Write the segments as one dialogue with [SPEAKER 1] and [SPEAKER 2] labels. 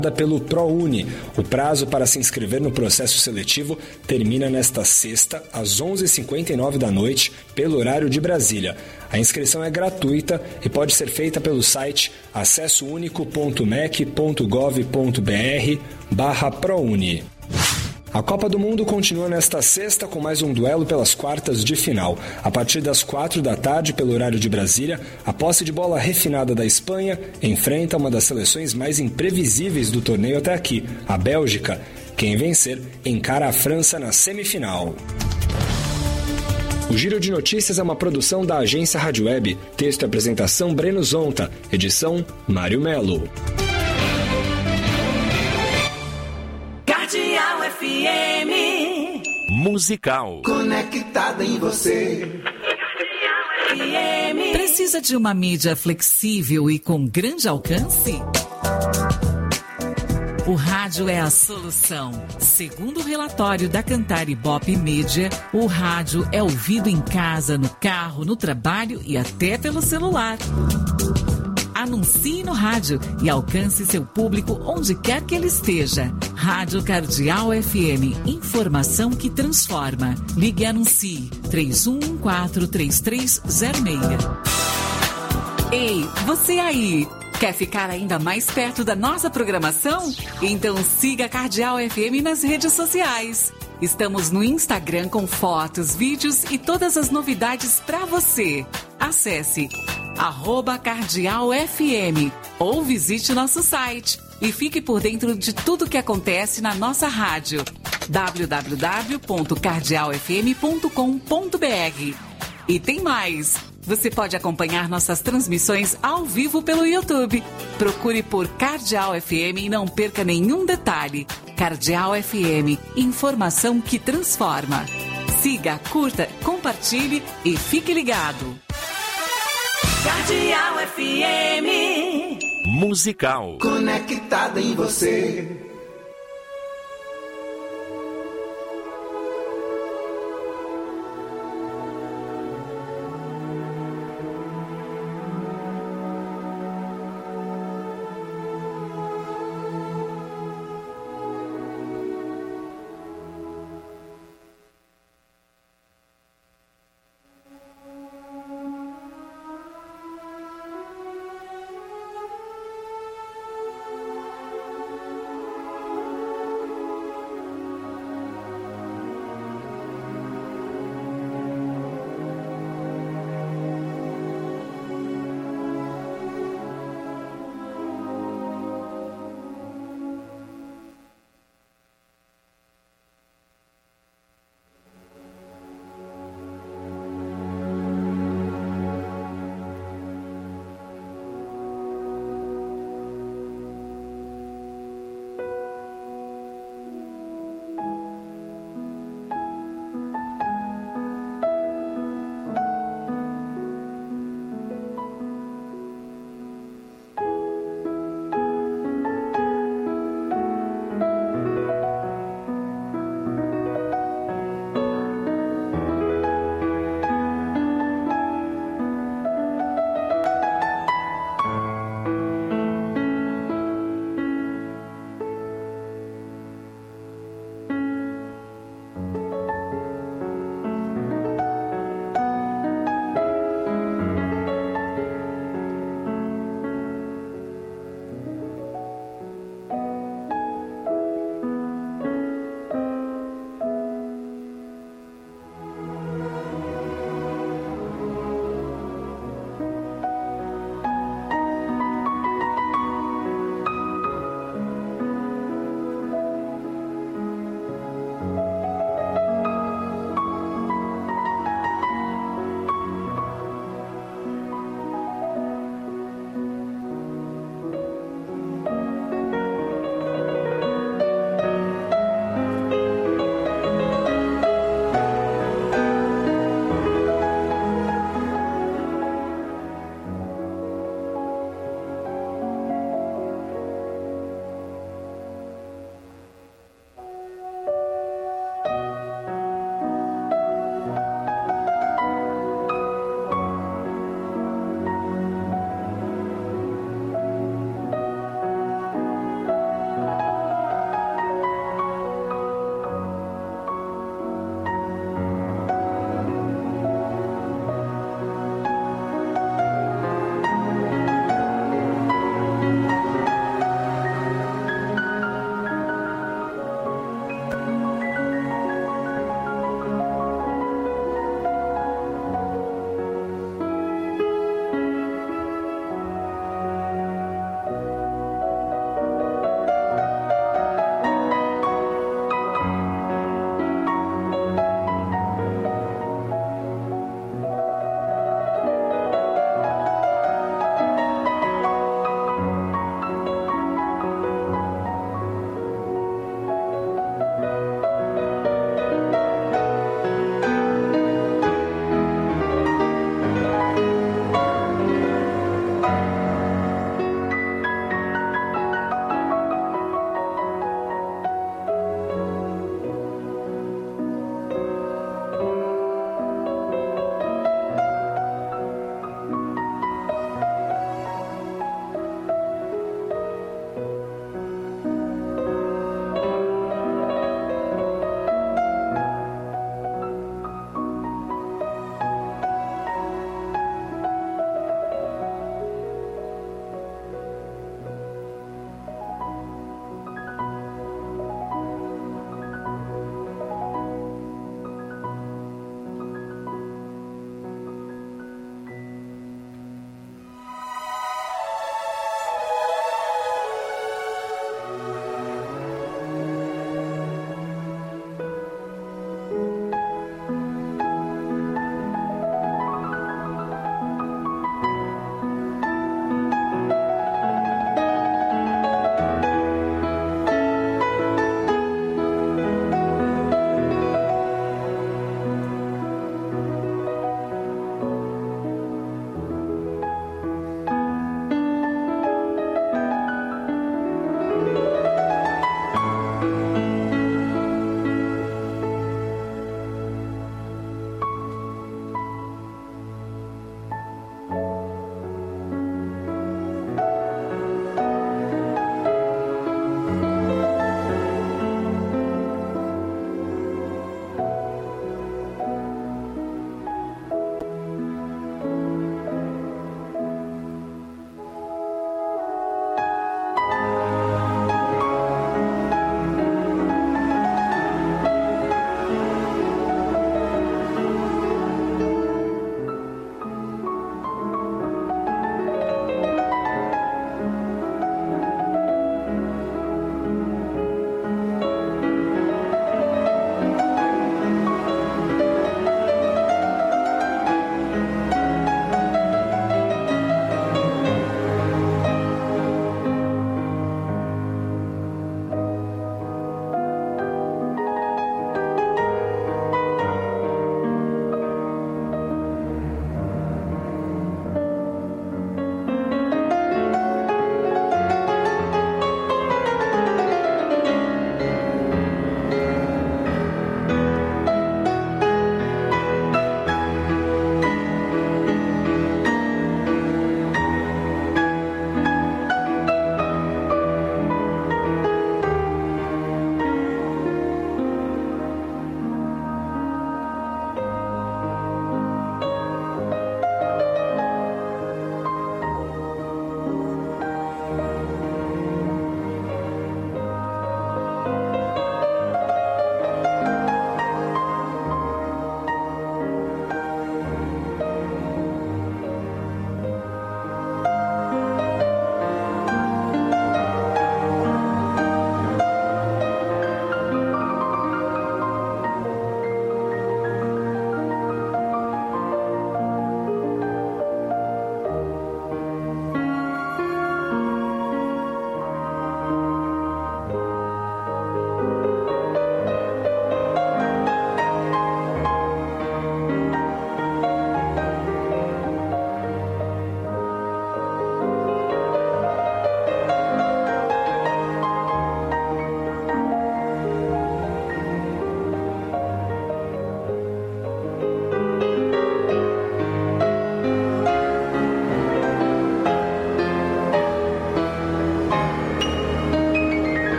[SPEAKER 1] pelo ProUni. O prazo para se inscrever no processo seletivo termina nesta sexta, às 11h59 da noite, pelo horário de Brasília. A inscrição é gratuita e pode ser feita pelo site acessounico.mec.gov.br/ProUni. A Copa do Mundo continua nesta sexta com mais um duelo pelas quartas de final. A partir das 4h, pelo horário de Brasília, a posse de bola refinada da Espanha enfrenta uma das seleções mais imprevisíveis do torneio até aqui, a Bélgica. Quem vencer encara a França na semifinal. O Giro de Notícias é uma produção da agência Rádio Web. Texto e apresentação Breno Zonta. Edição Mário Melo.
[SPEAKER 2] Cardeal FM
[SPEAKER 3] Musical.
[SPEAKER 4] Conectada em você.
[SPEAKER 2] FM.
[SPEAKER 5] Precisa de uma mídia flexível e com grande alcance? O rádio é a solução. Segundo o relatório da Cantar Ibope Mídia, o rádio é ouvido em casa, no carro, no trabalho e até pelo celular. Anuncie no rádio e alcance seu público onde quer que ele esteja. Rádio Cardeal FM, informação que transforma. Ligue e anuncie 31143306. Ei, você aí! Quer ficar ainda mais perto da nossa programação? Então siga a Cardeal FM nas redes sociais. Estamos no Instagram com fotos, vídeos e todas as novidades para você. Acesse @cardealfm ou visite nosso site e fique por dentro de tudo que acontece na nossa rádio. www.cardealfm.com.br. E tem mais! Você pode acompanhar nossas transmissões ao vivo pelo YouTube. Procure por Cardeal FM e não perca nenhum detalhe. Cardeal FM, informação que transforma. Siga, curta, compartilhe e fique ligado.
[SPEAKER 2] Cardeal FM
[SPEAKER 3] Musical.
[SPEAKER 4] Conectada em você.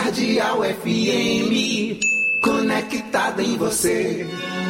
[SPEAKER 4] Cardeal FM, conectada em você.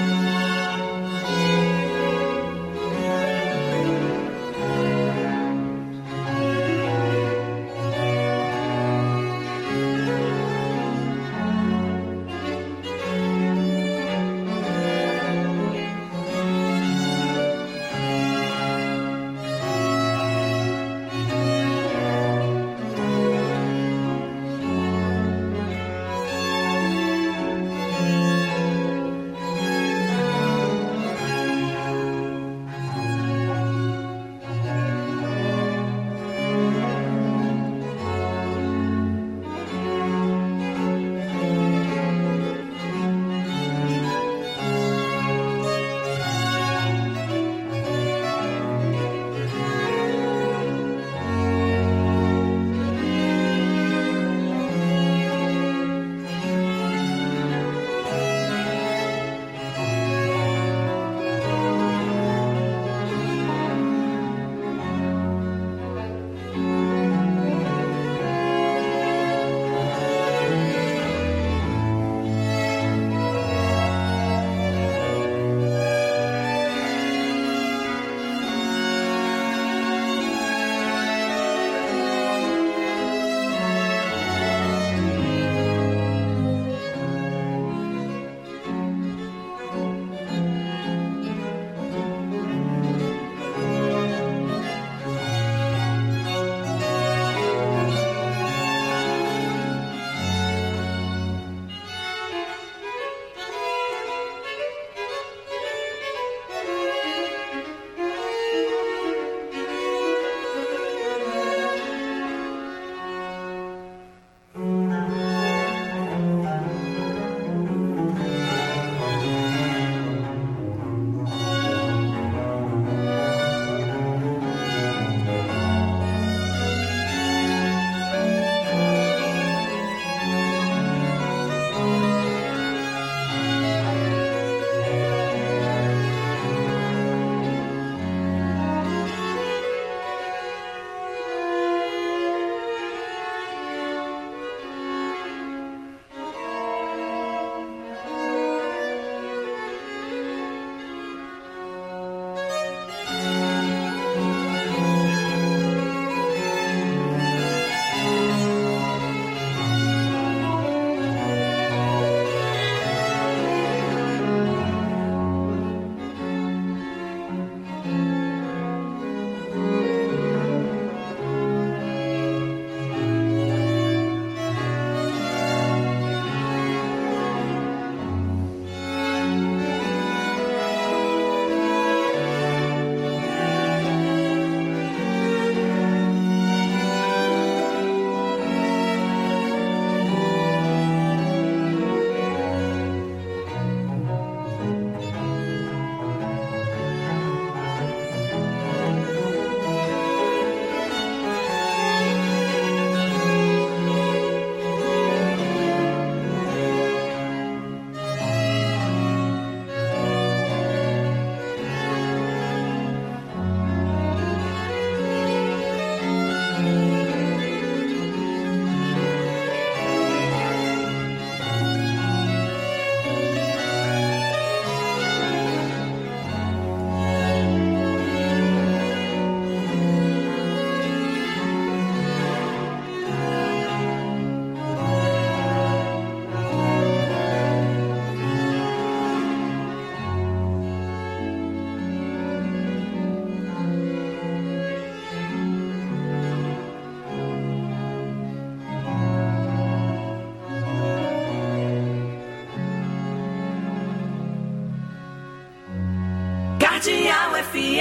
[SPEAKER 2] Cardeal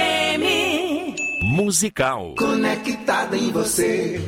[SPEAKER 2] FM.
[SPEAKER 3] Musical.
[SPEAKER 4] Conectada em você.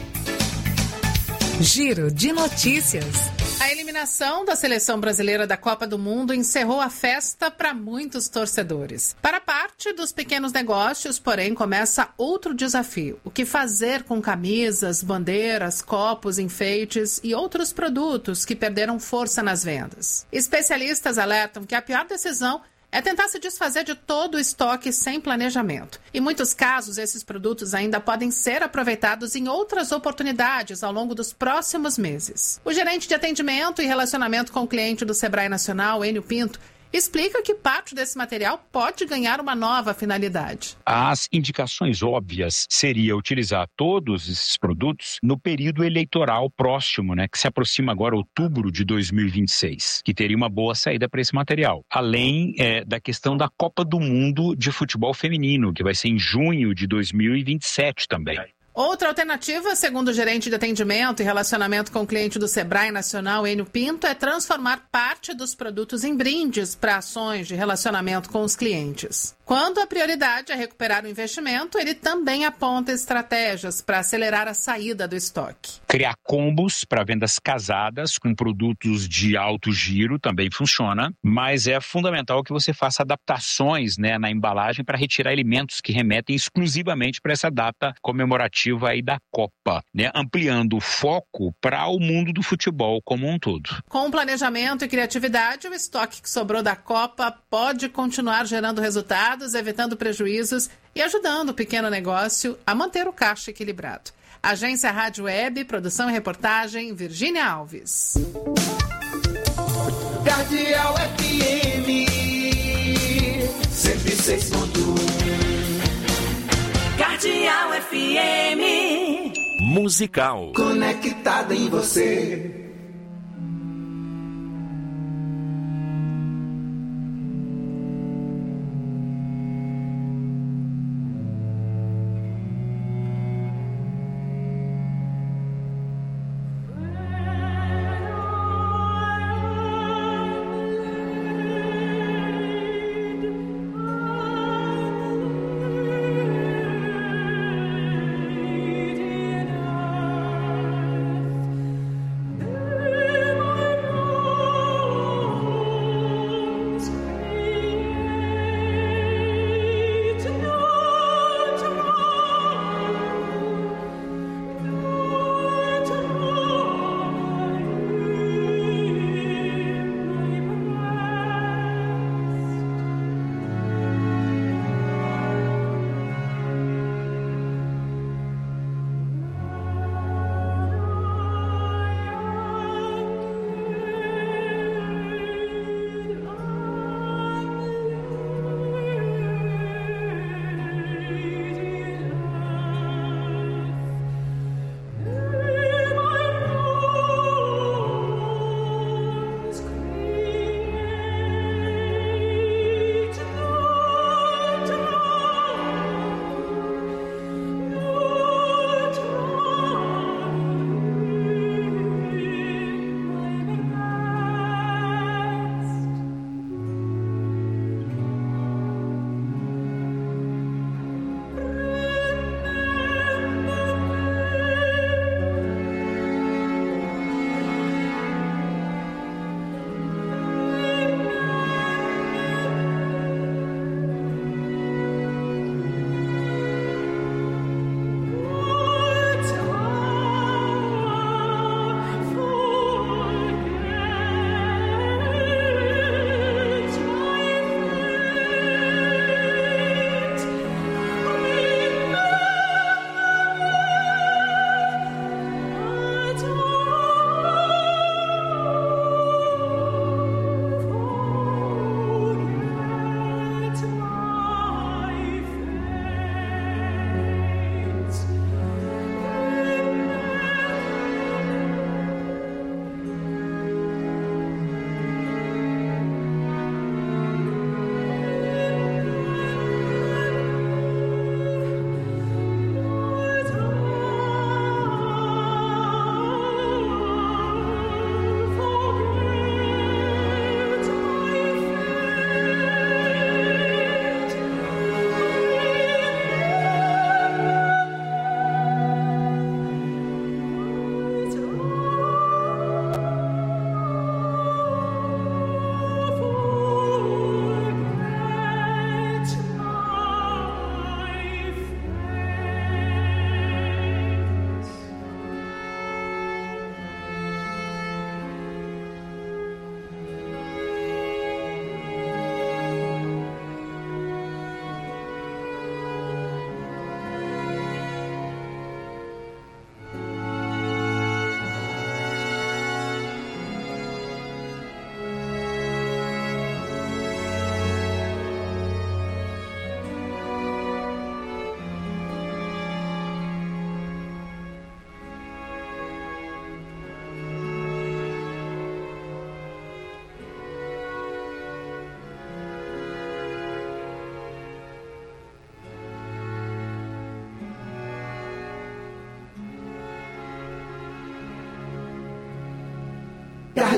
[SPEAKER 6] Giro de notícias.
[SPEAKER 7] A eliminação da seleção brasileira da Copa do Mundo encerrou a festa para muitos torcedores. Para parte dos pequenos negócios, porém, começa outro desafio. O que fazer com camisas, bandeiras, copos, enfeites e outros produtos que perderam força nas vendas? Especialistas alertam que a pior decisão é tentar se desfazer de todo o estoque sem planejamento. Em muitos casos, esses produtos ainda podem ser aproveitados em outras oportunidades ao longo dos próximos meses. O gerente de atendimento e relacionamento com o cliente do Sebrae Nacional, Enio Pinto, explica que parte desse material pode ganhar uma nova finalidade.
[SPEAKER 8] As indicações óbvias seria utilizar todos esses produtos no período eleitoral próximo, que se aproxima agora, outubro de 2026, que teria uma boa saída para esse material. Além da questão da Copa do Mundo de Futebol Feminino, que vai ser em junho de 2027 também.
[SPEAKER 7] Outra alternativa, segundo o gerente de atendimento e relacionamento com o cliente do Sebrae Nacional, Enio Pinto, é transformar parte dos produtos em brindes para ações de relacionamento com os clientes. Quando a prioridade é recuperar o investimento, ele também aponta estratégias para acelerar a saída do estoque.
[SPEAKER 8] Criar combos para vendas casadas com produtos de alto giro também funciona, mas é fundamental que você faça adaptações na embalagem para retirar elementos que remetem exclusivamente para essa data comemorativa aí da Copa, ampliando o foco para o mundo do futebol como um todo.
[SPEAKER 7] Com planejamento e criatividade, o estoque que sobrou da Copa pode continuar gerando resultados, evitando prejuízos e ajudando o pequeno negócio a manter o caixa equilibrado. Agência Rádio Web, produção e reportagem, Virgínia Alves.
[SPEAKER 4] Cardeal FM 106.1.
[SPEAKER 2] Cardeal FM.
[SPEAKER 3] Musical.
[SPEAKER 4] Conectada em você.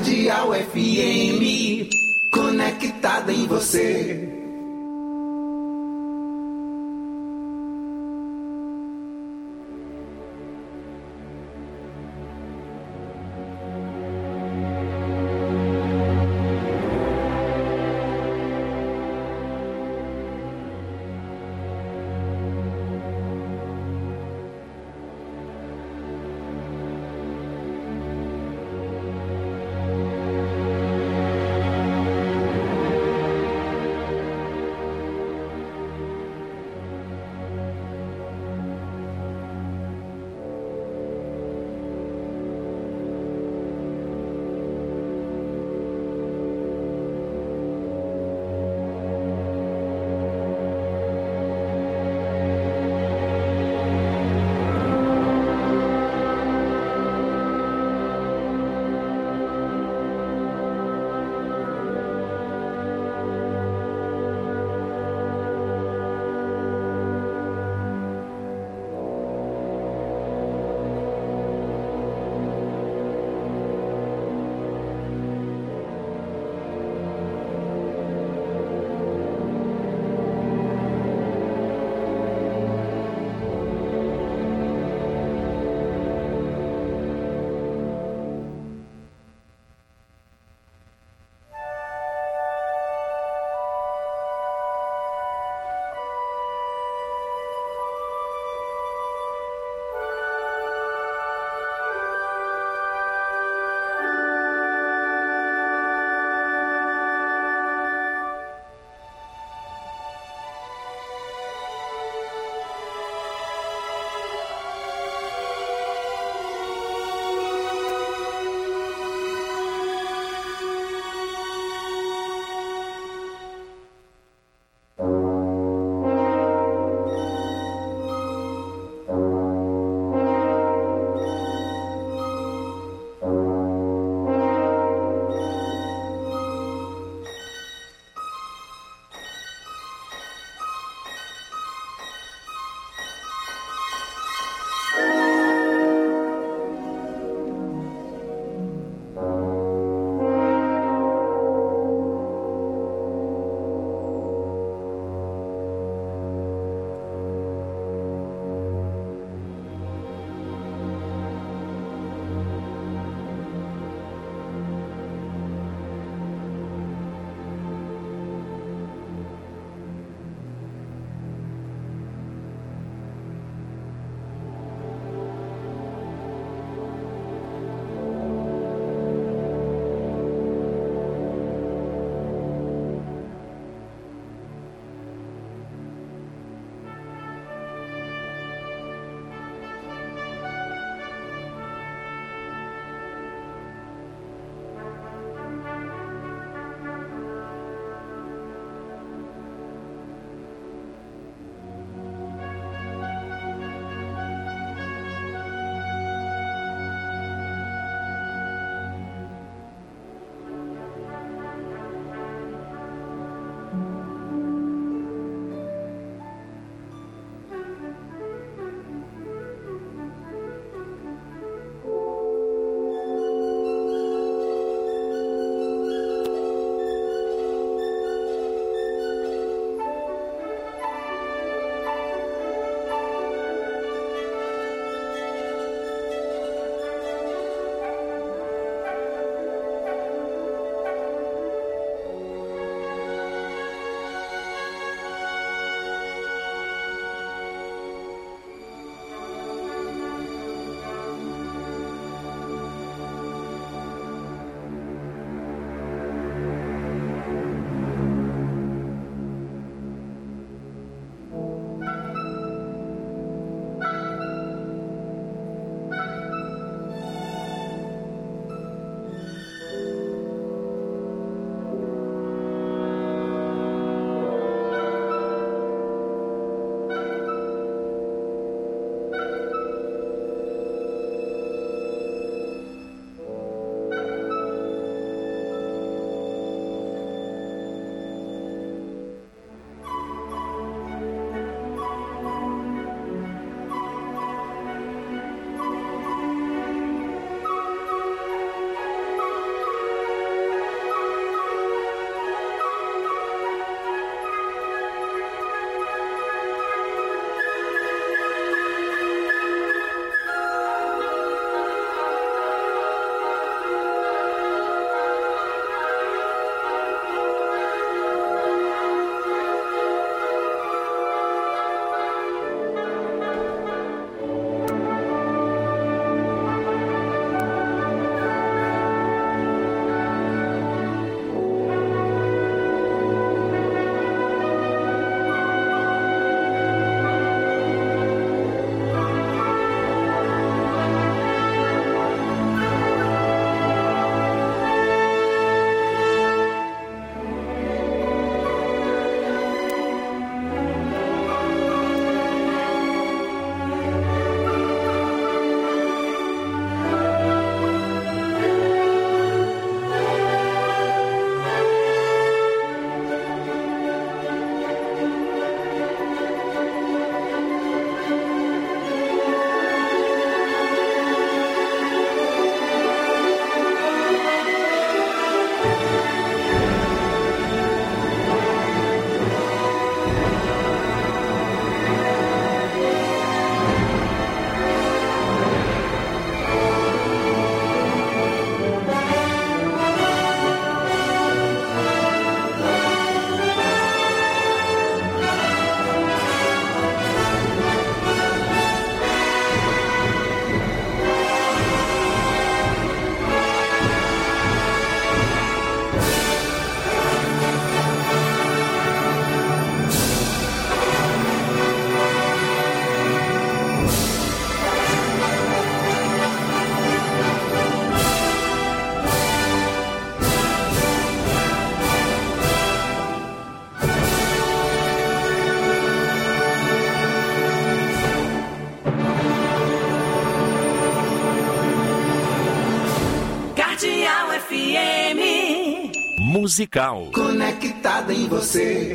[SPEAKER 4] Cardeal FM, conectada em você.
[SPEAKER 3] Musical.
[SPEAKER 4] Conectada em você.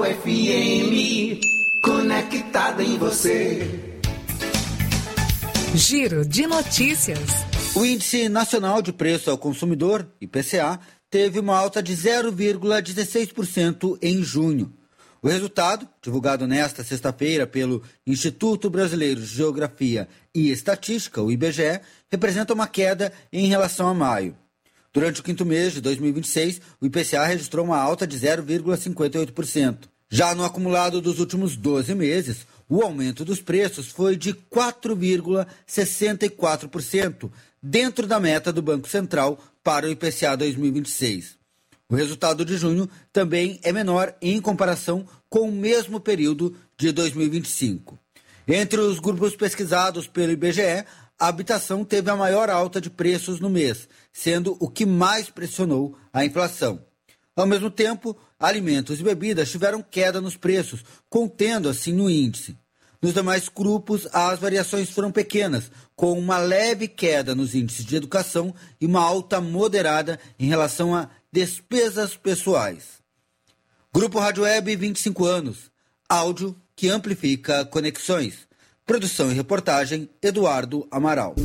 [SPEAKER 4] Cardeal FM, conectada em você.
[SPEAKER 6] Giro de notícias.
[SPEAKER 9] O Índice Nacional de Preço ao Consumidor, IPCA, teve uma alta de 0,16% em junho. O resultado, divulgado nesta sexta-feira pelo Instituto Brasileiro de Geografia e Estatística, o IBGE, representa uma queda em relação a maio. Durante o quinto mês de 2026, o IPCA registrou uma alta de 0,58%. Já no acumulado dos últimos 12 meses, o aumento dos preços foi de 4,64%, dentro da meta do Banco Central para o IPCA 2026. O resultado de junho também é menor em comparação com o mesmo período de 2025. Entre os grupos pesquisados pelo IBGE, a habitação teve a maior alta de preços no mês, sendo o que mais pressionou a inflação. Ao mesmo tempo, alimentos e bebidas tiveram queda nos preços, contendo assim no índice. Nos demais grupos, as variações foram pequenas, com uma leve queda nos índices de educação e uma alta moderada em relação a despesas pessoais. Grupo Rádio Web, 25 anos. Áudio que amplifica conexões. Produção e reportagem, Eduardo Amaral.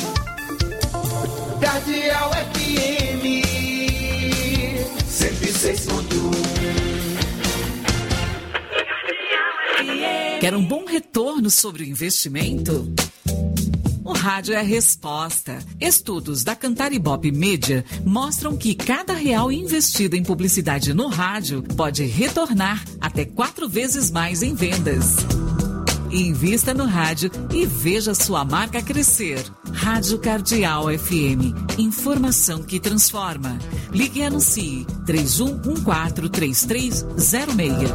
[SPEAKER 4] Cardeal FM 106.1.
[SPEAKER 5] Quer um bom retorno sobre o investimento? O rádio é a resposta. Estudos da Cantar Ibope Media mostram que cada real investido em publicidade no rádio pode retornar até 4 vezes mais em vendas. Invista no rádio e veja sua marca crescer. Rádio Cardeal FM. Informação que transforma. Ligue e anuncie 31143306.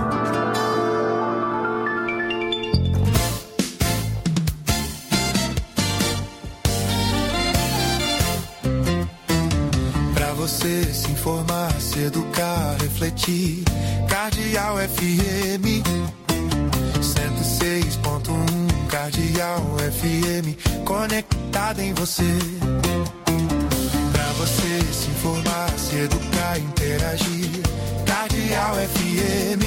[SPEAKER 10] Você se informar, se educar, refletir. Cardeal FM 106.1. Cardeal FM, conectada em você. Pra você se informar, se educar, interagir. Cardeal FM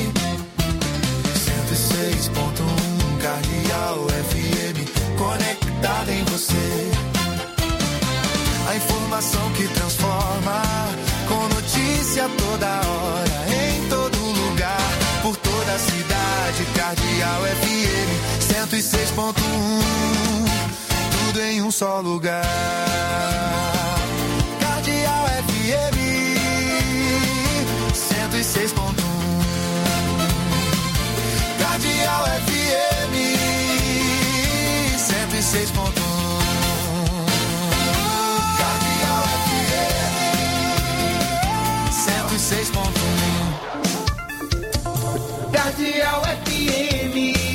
[SPEAKER 10] 106.1. Cardeal FM, conectada em você. A informação que transforma, com notícia toda hora, em todo lugar, por toda a cidade. Cardeal FM 106.1, tudo em um só lugar. Cardeal FM 106.1. Cardeal FM 106.1.
[SPEAKER 4] Cardeal FM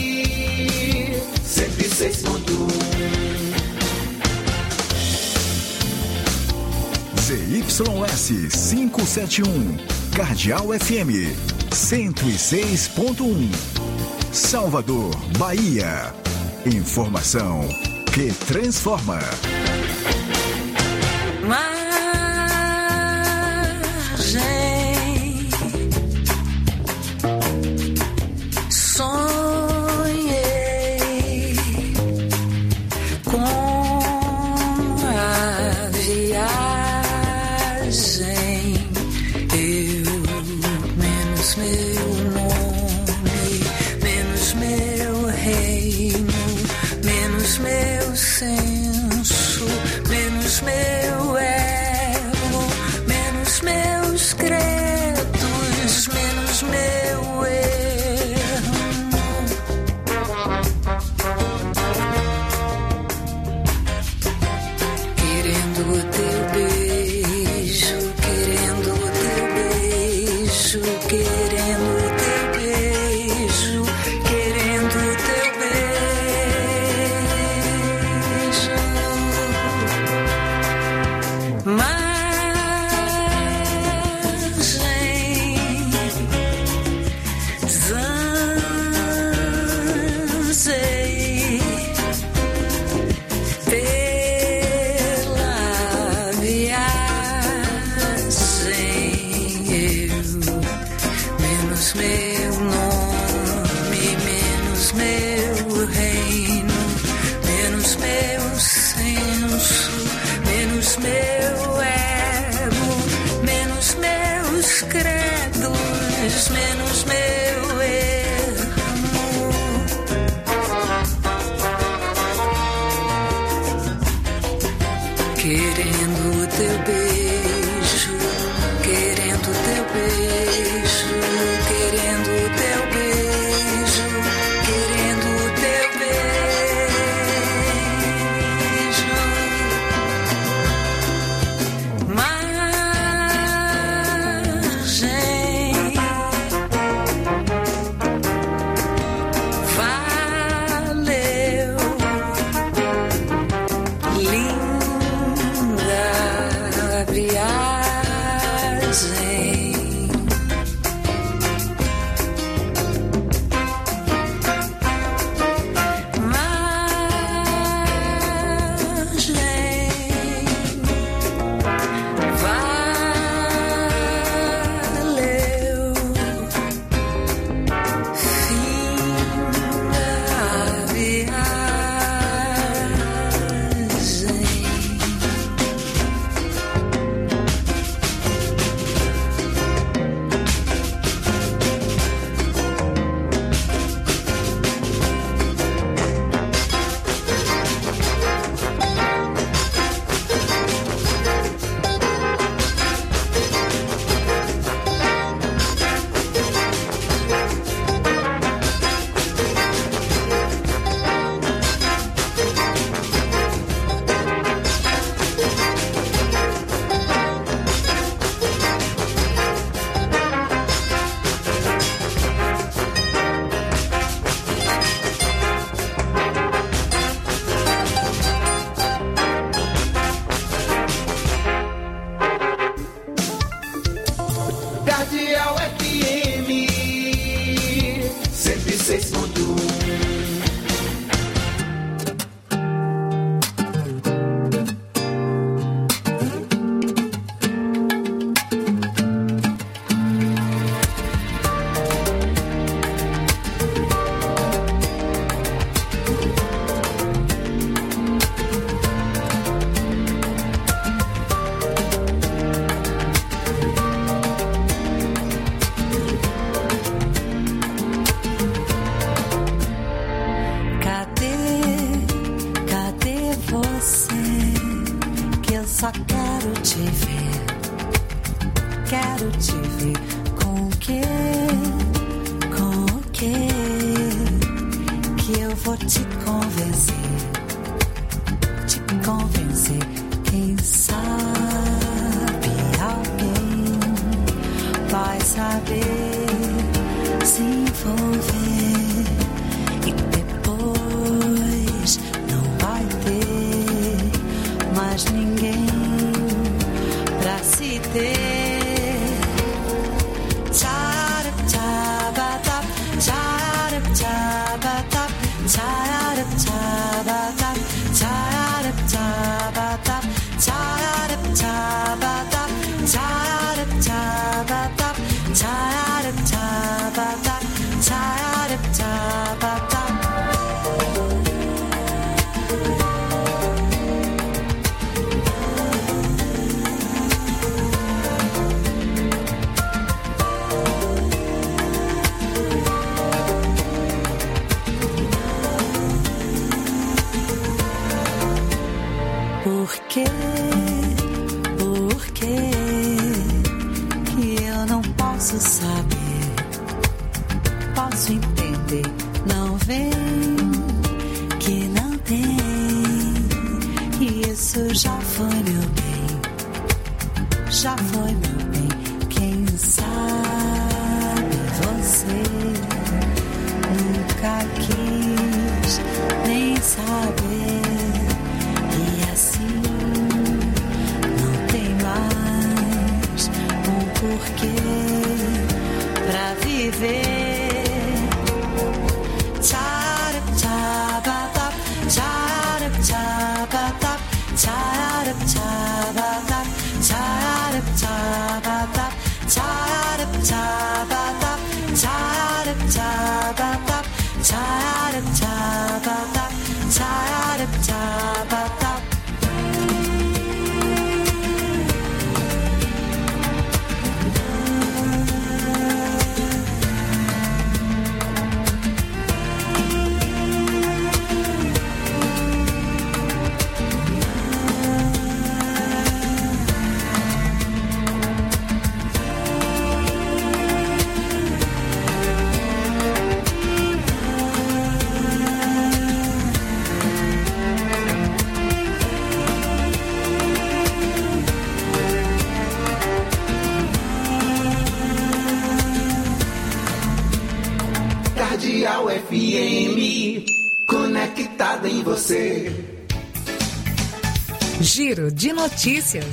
[SPEAKER 4] 106.1.
[SPEAKER 11] ZYS 571, Cardeal FM 106.1, Salvador, Bahia. Informação que transforma.
[SPEAKER 6] Querendo o teu beijo, querendo o teu beijo, querendo o teu beijo, querendo o teu beijo. Margem, valeu, linda viagem.
[SPEAKER 4] Cardeal FM 106.1.
[SPEAKER 6] Só quero te ver, quero te ver com o quê? Com o quê? Que eu vou te convencer, quem sabe alguém vai saber se envolver e depois não vai ter mais ninguém pra se ter. Tcharap tchabatap, tcharap tchabatap, tcharap tchabatap, tcharap tchabatap, tcharap tchabatap, tcharap tchabatap, tcharap tchabatap, tcharap tchabatap. Por quê? Que eu não posso saber? Posso entender, não vem, que não tem. E isso já foi meu bem, já foi meu bem. Quem sabe você nunca quis nem saber. Porquê pra viver. Tcharap tchabatap, tcharap tchabatap, tcharap tchabatap, tcharap tchabatap, tcharap tchabatap, tcharap tchabatap, tcharap tchabatap, tcharap
[SPEAKER 4] FM, conectada em você.
[SPEAKER 12] Giro de notícias.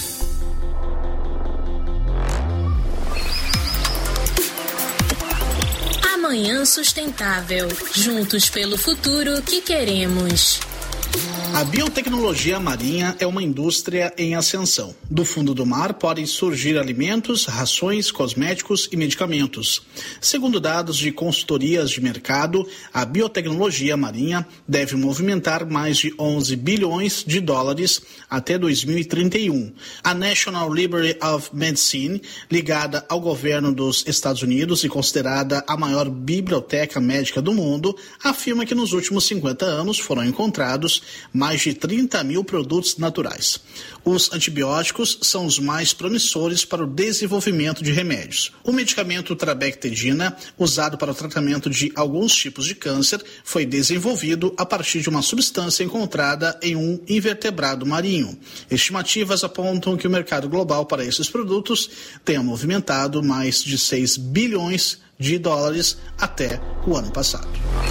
[SPEAKER 13] Amanhã Sustentável. Juntos pelo futuro que queremos.
[SPEAKER 14] A biotecnologia marinha é uma indústria em ascensão. Do fundo do mar podem surgir alimentos, rações, cosméticos e medicamentos. Segundo dados de consultorias de mercado, a biotecnologia marinha deve movimentar mais de 11 bilhões de dólares até 2031. A National Library of Medicine, ligada ao governo dos Estados Unidos e considerada a maior biblioteca médica do mundo, afirma que nos últimos 50 anos foram encontrados mais de 30 mil produtos naturais. Os antibióticos são os mais promissores para o desenvolvimento de remédios. O medicamento trabectedina, usado para o tratamento de alguns tipos de câncer, foi desenvolvido a partir de uma substância encontrada em um invertebrado marinho. Estimativas apontam que o mercado global para esses produtos tenha movimentado mais de 6 bilhões de dólares até o ano passado.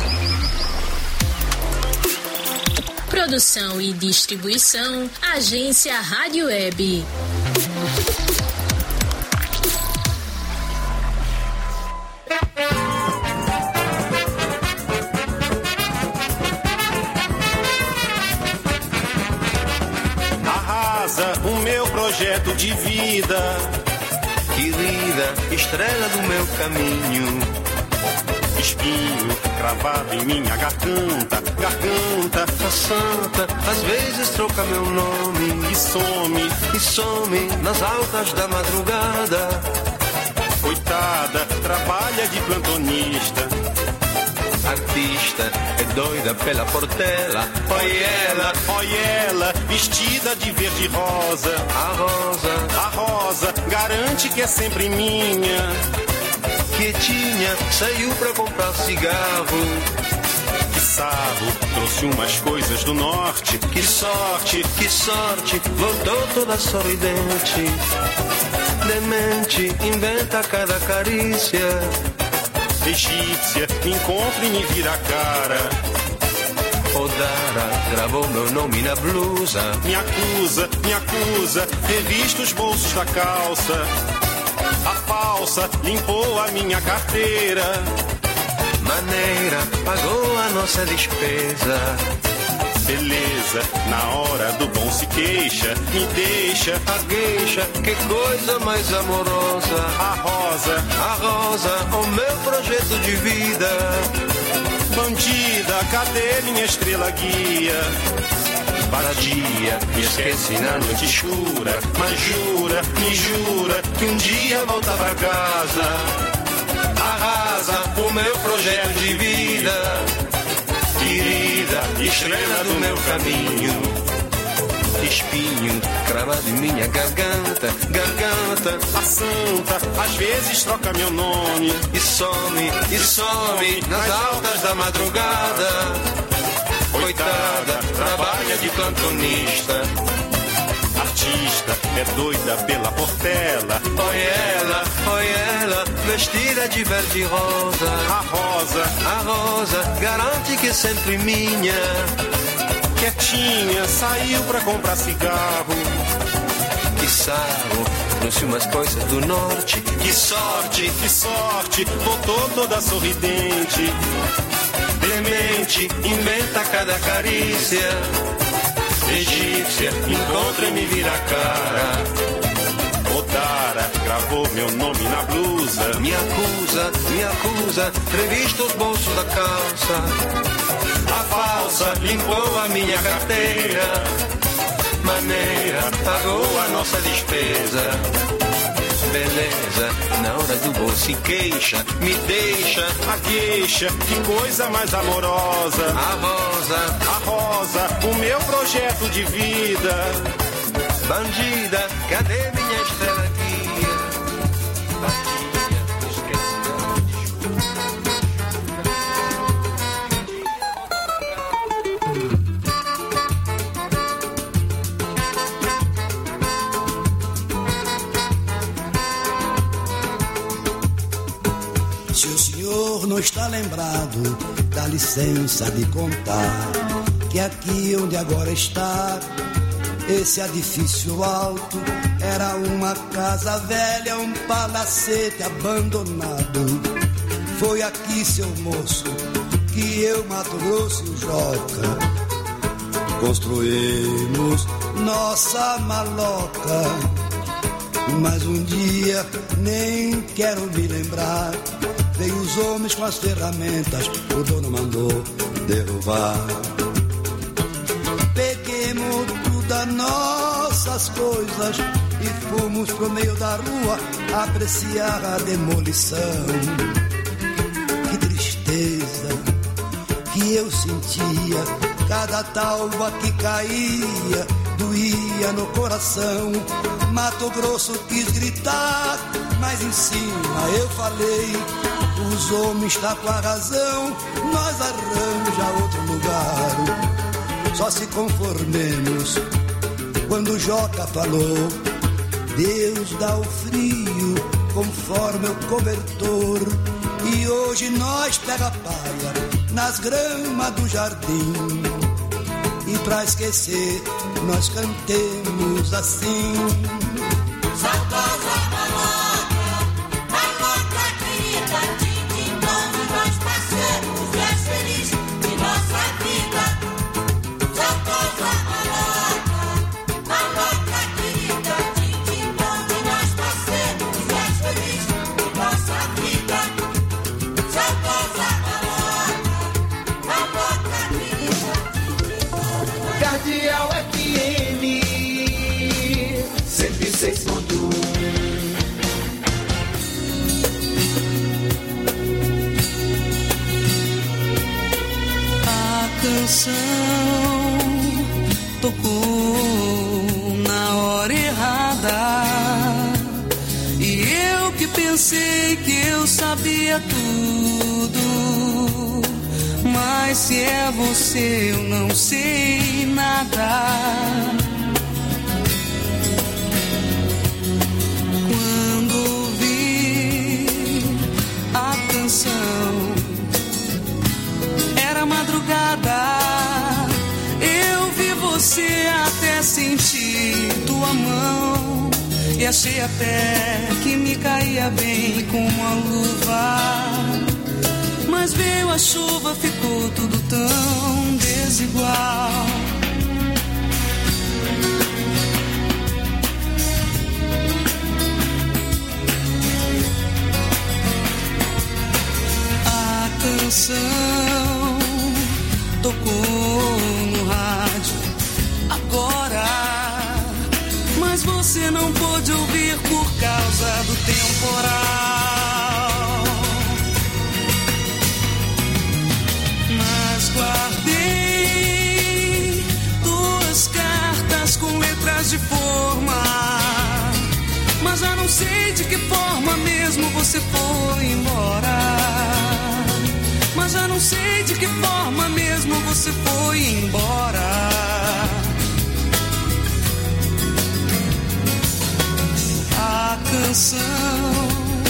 [SPEAKER 13] Produção e distribuição, Agência Rádio Web.
[SPEAKER 15] Arrasa o meu projeto de vida, querida estrela do meu caminho. Espinho cravado em minha garganta, garganta a santa, às vezes troca meu nome e some nas altas da madrugada. Coitada, trabalha de plantonista, artista, é doida pela Portela. Olha ela, vestida de verde e rosa. A rosa, garante que é sempre minha. Quietinha, saiu pra comprar cigarro. Que sarro, trouxe umas coisas do norte. Que sorte, voltou toda sorridente. Demente, inventa cada carícia. Egípcia, encontra e me vira a cara. Odara, gravou meu nome na blusa. Me acusa, revista os bolsos da calça. A falsa limpou a minha carteira. Maneira, pagou a nossa despesa. Beleza, na hora do bom se queixa. Me deixa, a gueixa, que coisa mais amorosa. A rosa, o meu projeto de vida. Bandida, cadê minha estrela guia? Para dia, me esquece na noite escura. Mas jura, me jura, que um dia volta pra casa. Arrasa o meu projeto de vida. Querida, estrela do meu caminho. Espinho cravado em minha garganta, garganta a santa, às vezes troca meu nome e some nas altas da madrugada. Coitada, trabalha de plantonista, artista, é doida pela Portela. Olha ela, vestida de verde e rosa. A rosa, garante que é sempre minha. Quietinha, saiu pra comprar cigarro. Que sarro, trouxe umas coisas do norte. Que sorte, voltou toda sorridente. Demente, inventa cada carícia. Egípcia, encontra e me vira a cara. Odara, gravou meu nome na blusa. Me acusa, revista os bolsos da calça. A falsa limpou a minha carteira. Maneira, pagou a nossa despesa. Beleza, na hora do bom se queixa. Me deixa, a queixa, que coisa mais amorosa. A rosa, o meu projeto de vida. Bandida, cadê minha estrela guia?
[SPEAKER 16] não está lembrado, dá licença de contar que aqui onde agora está esse edifício alto era uma casa velha, um palacete abandonado. Foi aqui, seu moço, que eu, Mato Grosso e o Joca construímos nossa maloca. Mas um dia, nem quero me lembrar, veio os homens com as ferramentas, o dono mandou derrubar. Peguemos todas nossas coisas e fomos pro meio da rua apreciar a demolição. Que tristeza que eu sentia, cada talva que caía doía no coração. Mato Grosso quis gritar, mas em cima eu falei: os homens estão com a razão, nós arranja outro lugar. Só se conformemos quando o Joca falou: Deus dá o frio conforme o cobertor. E hoje nós pega a palha nas gramas do jardim, e pra esquecer nós cantemos assim:
[SPEAKER 6] saudosa maloca, maloca querida, tim-tim bom, nós passamos dias felizes de nossa vida. Saudosa maloca, maloca querida, tim-tim bom, nós passamos dias felizes de nossa vida. Saudosa maloca, maloca querida.
[SPEAKER 4] Cardeal FM 106.1.
[SPEAKER 17] A canção tocou na hora errada, e eu que pensei que eu sabia tudo, mas se é você eu não sei nada. Quando ouvi a canção, era madrugada, eu vi você até sentir tua mão, e achei até que me caía bem como a luva. Mas veio a chuva, ficou tudo tão desigual. A canção tocou no rádio agora, mas você não pôde ouvir por causa do temporal. Mas guardei duas cartas com letras de forma, mas já não sei de que forma mesmo você foi embora. Mas já não sei de que forma mesmo você foi embora. A canção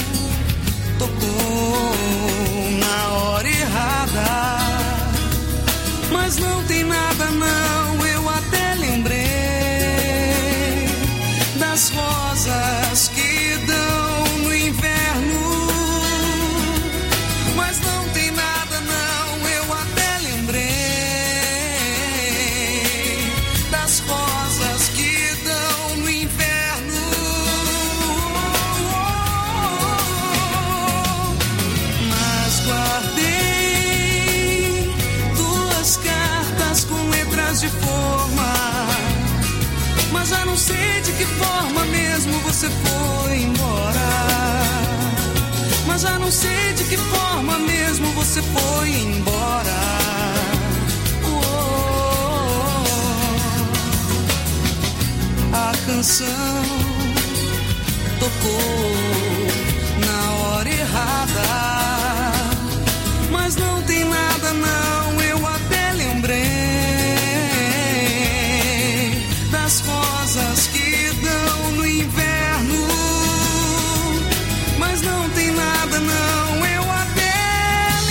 [SPEAKER 17] tocou na hora errada, mas não tem nada não, eu até lembrei das rosas que dão no inverno. Mas não tem nada não, eu até lembrei das rosas que dão no inverno. Mas guardei duas cartas com letras de forma, mas já não sei de que forma mesmo você foi embora. Mas já não sei de que forma mesmo você foi embora. A canção tocou na hora errada, mas não tem nada não, eu até lembrei das rosas que dão no inverno. Mas não tem nada não, eu até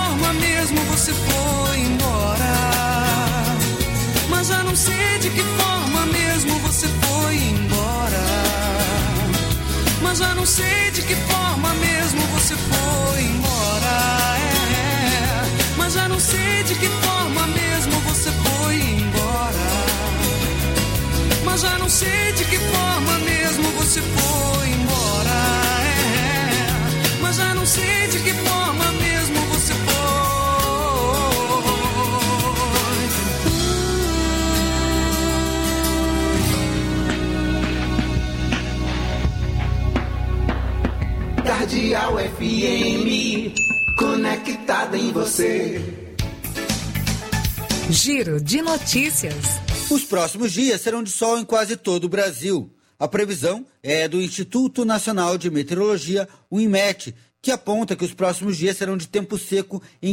[SPEAKER 17] forma mesmo você foi embora. Mas já não sei de que forma mesmo você foi embora. Mas já não sei de que forma mesmo você foi embora. Mas já não sei de que forma mesmo você foi embora. Mas já não sei de que forma mesmo você foi embora. Mas já não sei de que forma mesmo você foi.
[SPEAKER 4] Cardeal FM, conectada em você.
[SPEAKER 12] Giro de notícias.
[SPEAKER 9] Os próximos dias serão de sol em quase todo o Brasil. A previsão é do Instituto Nacional de Meteorologia, o INMET, que aponta que os próximos dias serão de tempo seco em